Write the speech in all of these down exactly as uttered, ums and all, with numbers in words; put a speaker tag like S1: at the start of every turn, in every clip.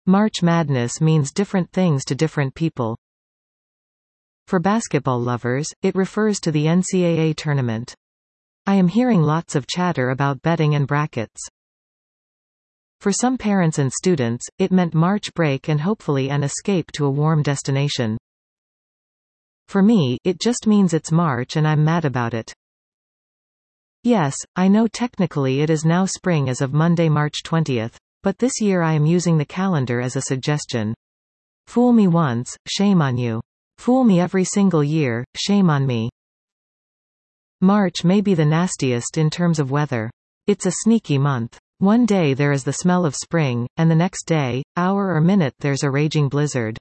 S1: March Madness means different things to different people. For basketball lovers, it refers to the N C double A tournament. I am hearing lots of chatter about betting and brackets. For some parents and students, it meant March break and hopefully an escape to a warm destination. For me, it just means it's March and I'm mad about it. Yes, I know technically it is now spring as of Monday, March twentieth, but this year I am using the calendar as a suggestion. Fool me once, shame on you. Fool me every single year, shame on me. March may be the nastiest in terms of weather. It's a sneaky month. One day there is the smell of spring, and the next day, hour or minute there's a raging blizzard.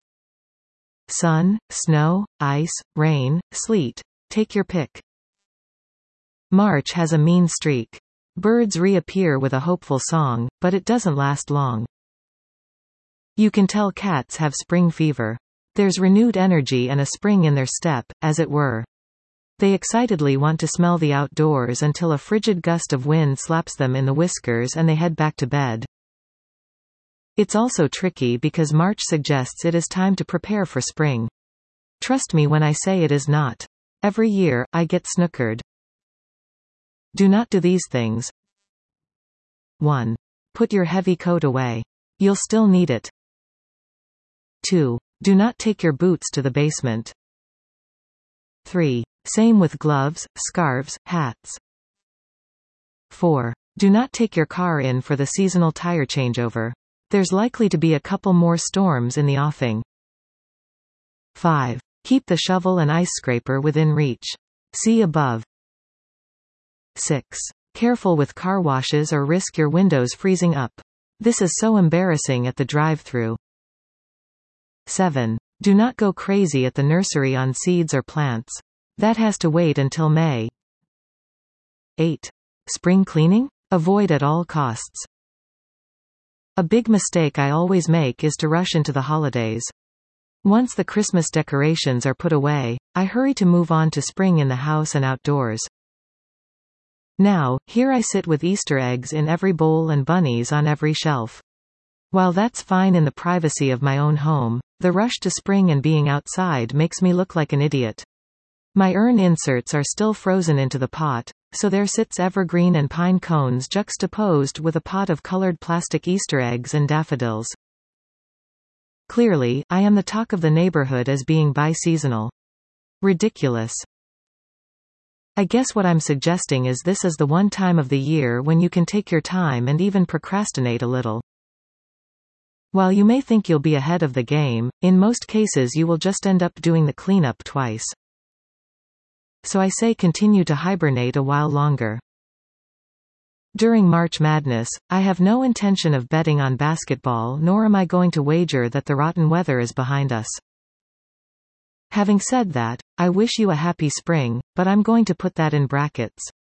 S1: Sun, snow, ice, rain, sleet. Take your pick. March has a mean streak. Birds reappear with a hopeful song, but it doesn't last long. You can tell cats have spring fever. There's renewed energy and a spring in their step, as it were. They excitedly want to smell the outdoors until a frigid gust of wind slaps them in the whiskers and they head back to bed. It's also tricky because March suggests it is time to prepare for spring. Trust me when I say it is not. Every year, I get snookered. Do not do these things. one. Put your heavy coat away. You'll still need it. two. Do not take your boots to the basement. three. Same with gloves, scarves, hats. four. Do not take your car in for the seasonal tire changeover. There's likely to be a couple more storms in the offing. five. Keep the shovel and ice scraper within reach. See above. six. Careful with car washes or risk your windows freezing up. This is so embarrassing at the drive-thru. seven. Do not go crazy at the nursery on seeds or plants. That has to wait until May. eight. Spring cleaning? Avoid at all costs. A big mistake I always make is to rush into the holidays. Once the Christmas decorations are put away, I hurry to move on to spring in the house and outdoors. Now, here I sit with Easter eggs in every bowl and bunnies on every shelf. While that's fine in the privacy of my own home, the rush to spring and being outside makes me look like an idiot. My urn inserts are still frozen into the pot, so there sits evergreen and pine cones juxtaposed with a pot of colored plastic Easter eggs and daffodils. Clearly, I am the talk of the neighborhood as being bi-seasonal. Ridiculous. I guess what I'm suggesting is this is the one time of the year when you can take your time and even procrastinate a little. While you may think you'll be ahead of the game, in most cases you will just end up doing the cleanup twice. So I say continue to hibernate a while longer. During March Madness, I have no intention of betting on basketball, nor am I going to wager that the rotten weather is behind us. Having said that, I wish you a happy spring, but I'm going to put that in brackets.